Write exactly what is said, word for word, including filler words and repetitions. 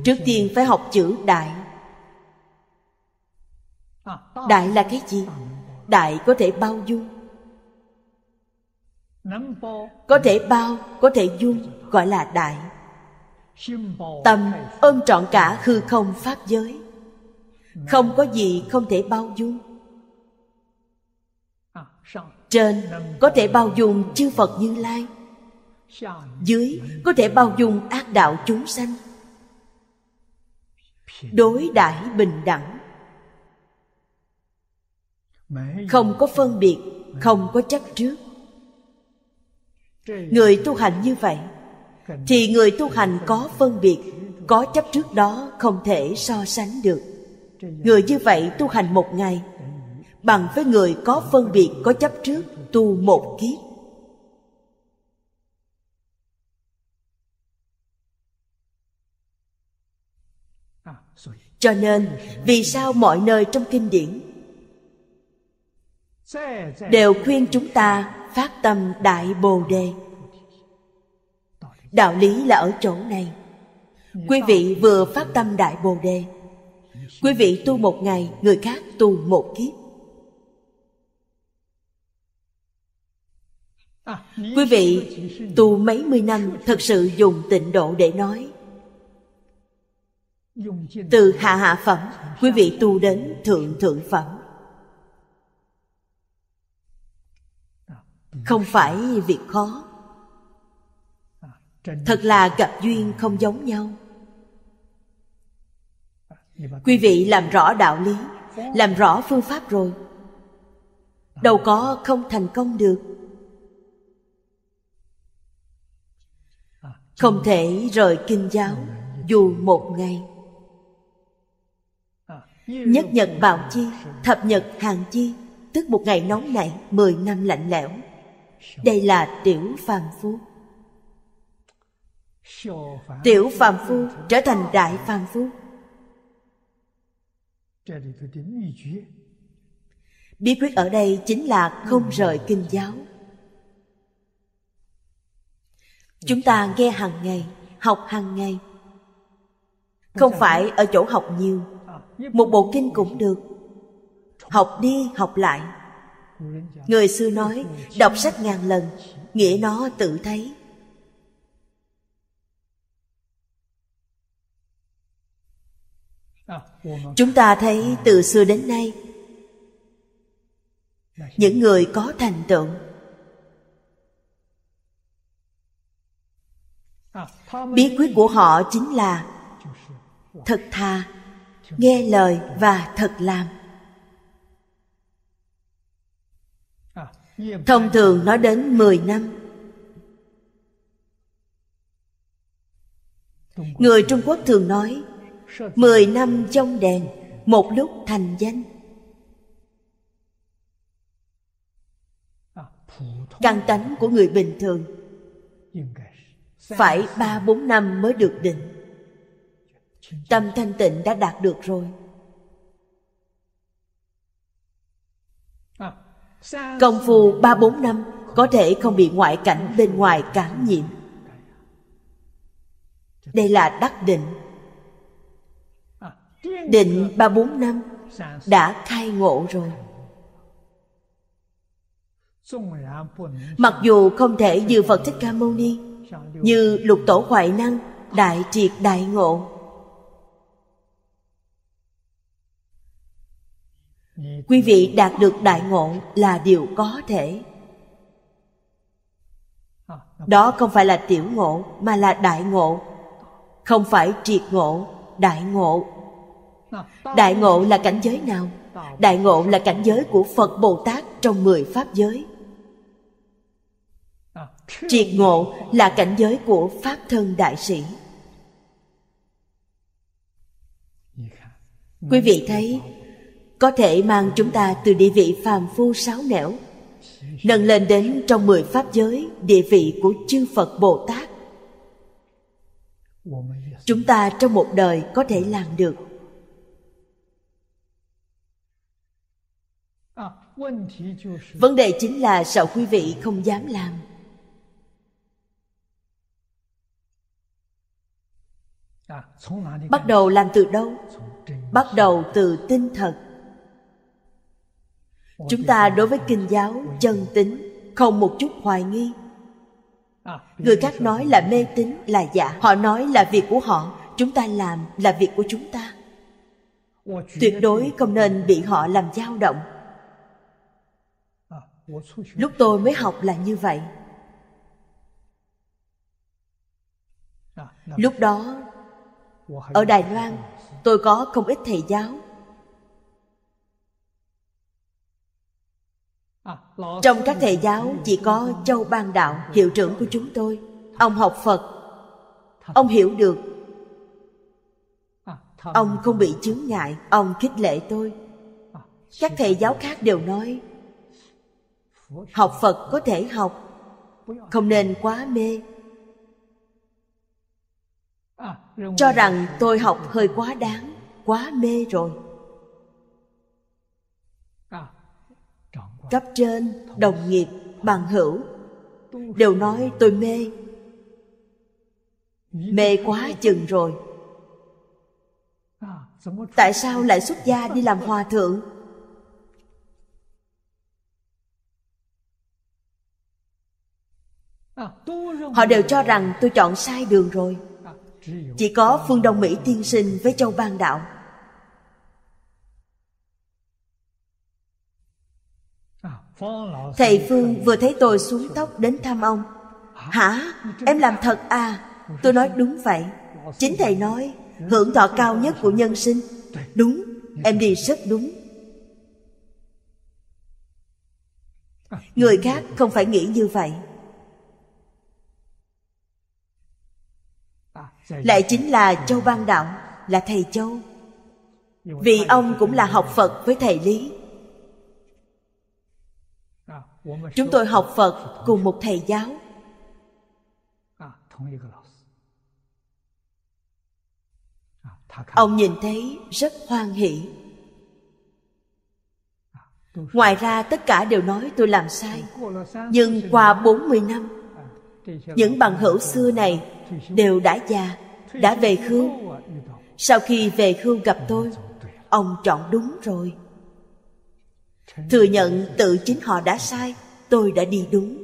trước tiên phải học chữ đại. Đại là cái gì? Đại có thể bao dung, có thể bao, có thể dung, gọi là đại. Tâm ôm trọn cả hư không pháp giới, không có gì không thể bao dung. Trên có thể bao dung chư Phật Như Lai, dưới có thể bao dung ác đạo chúng sanh. Đối đãi bình đẳng, không có phân biệt, không có chấp trước. Người tu hành như vậy thì người tu hành có phân biệt, có chấp trước đó không thể so sánh được. Người như vậy tu hành một ngày bằng với người có phân biệt, có chấp trước tu một kiếp. Cho nên vì sao mọi nơi trong kinh điển đều khuyên chúng ta phát tâm Đại Bồ Đề? Đạo lý là ở chỗ này. Quý vị vừa phát tâm Đại Bồ Đề, quý vị tu một ngày, người khác tu một kiếp. Quý vị tu mấy mươi năm, thật sự dùng tịnh độ để nói. Từ hạ hạ phẩm, quý vị tu đến thượng thượng phẩm. Không phải việc khó. Thật là gặp duyên không giống nhau. Quý vị làm rõ đạo lý, làm rõ phương pháp rồi, đâu có không thành công được. Không thể rời kinh giáo dù một ngày. Nhất nhật bạo chi, thập nhật hàng chi, tức một ngày nóng nảy, mười năm lạnh lẽo. Đây là tiểu phàm phu. Tiểu phàm phu trở thành đại phàm phu. Bí quyết ở đây chính là không rời kinh giáo. Chúng ta nghe hàng ngày, học hàng ngày. Không phải ở chỗ học nhiều, một bộ kinh cũng được. Học đi học lại. Người xưa nói đọc sách ngàn lần, nghĩa nó tự thấy. Chúng ta thấy từ xưa đến nay, những người có thành tựu, bí quyết của họ chính là thật thà, nghe lời và thật làm. Thông thường nói đến mười năm. Người Trung Quốc thường nói mười năm trong đèn, một lúc thành danh. Căn tánh của người bình thường phải ba bốn năm mới được định. Tâm thanh tịnh đã đạt được rồi. Công phu ba bốn năm có thể không bị ngoại cảnh bên ngoài cảm nhiễm. Đây là đắc định. Định ba bốn năm đã khai ngộ rồi. Mặc dù không thể như Phật Thích Ca Mâu Ni, như Lục Tổ Huệ Năng đại triệt đại ngộ. Quý vị đạt được đại ngộ là điều có thể. Đó không phải là tiểu ngộ, mà là đại ngộ. Không phải triệt ngộ, đại ngộ. Đại ngộ là cảnh giới nào? Đại ngộ là cảnh giới của Phật Bồ Tát trong mười pháp giới. Triệt ngộ là cảnh giới của Pháp Thân Đại Sĩ. Quý vị thấy, có thể mang chúng ta từ địa vị phàm phu sáo nẻo nâng lên đến trong mười pháp giới địa vị của chư Phật Bồ Tát. Chúng ta trong một đời có thể làm được. Vấn đề chính là sợ quý vị không dám làm. Bắt đầu làm từ đâu? Bắt đầu từ tinh thật. Chúng ta đối với kinh giáo chân tín, không một chút hoài nghi. Người khác nói là mê tín, là giả. Họ nói là việc của họ, chúng ta làm là việc của chúng ta. Tuyệt đối không nên bị họ làm dao động. Lúc tôi mới học là như vậy. Lúc đó ở Đài Loan, tôi có không ít thầy giáo. Trong các thầy giáo chỉ có Châu Ban Đạo, hiệu trưởng của chúng tôi. Ông học Phật, ông hiểu được, ông không bị chướng ngại, ông khích lệ tôi. Các thầy giáo khác đều nói học Phật có thể học, không nên quá mê. Cho rằng tôi học hơi quá đáng, quá mê rồi. Cấp trên, đồng nghiệp, bằng hữu đều nói tôi mê. Mê quá chừng rồi. Tại sao lại xuất gia đi làm hòa thượng? Họ đều cho rằng tôi chọn sai đường rồi. Chỉ có Phương Đông Mỹ tiên sinh với Châu Ban Đạo. Thầy Phương vừa thấy tôi xuống tóc đến thăm ông. Hả? Em làm thật à? Tôi nói đúng vậy. Chính thầy nói hưởng thọ cao nhất của nhân sinh. Đúng, em đi rất đúng. Người khác không phải nghĩ như vậy. Lại chính là Châu Ban Đạo, là thầy Châu. Vì ông cũng là học Phật với thầy Lý. Chúng tôi học Phật cùng một thầy giáo. Ông nhìn thấy rất hoan hỷ. Ngoài ra tất cả đều nói tôi làm sai. Nhưng qua bốn mươi năm, những bằng hữu xưa này đều đã già, đã về hưu. Sau khi về hưu gặp tôi, ông chọn đúng rồi. Thừa nhận tự chính họ đã sai, tôi đã đi đúng.